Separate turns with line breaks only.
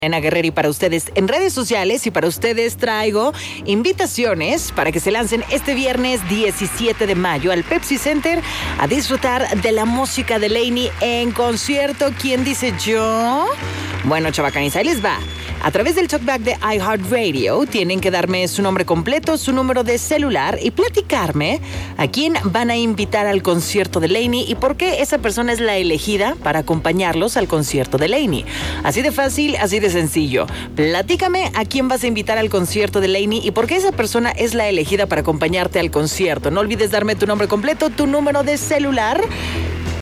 Ana Guerrero, y para ustedes en redes sociales, y para ustedes traigo invitaciones para que se lancen este viernes 17 de mayo al Pepsi Center a disfrutar de la música de Lainey en concierto. ¿Quién dice yo? Bueno, chavacanis, ahí les va. A través del talkback de iHeartRadio tienen que darme su nombre completo, su número de celular y platicarme a quién van a invitar al concierto de Lainey y por qué esa persona es la elegida para acompañarlos al concierto de Lainey. Así de fácil, así de sencillo. Platícame a quién vas a invitar al concierto de Lainey y por qué esa persona es la elegida para acompañarte al concierto. No olvides darme tu nombre completo, tu número de celular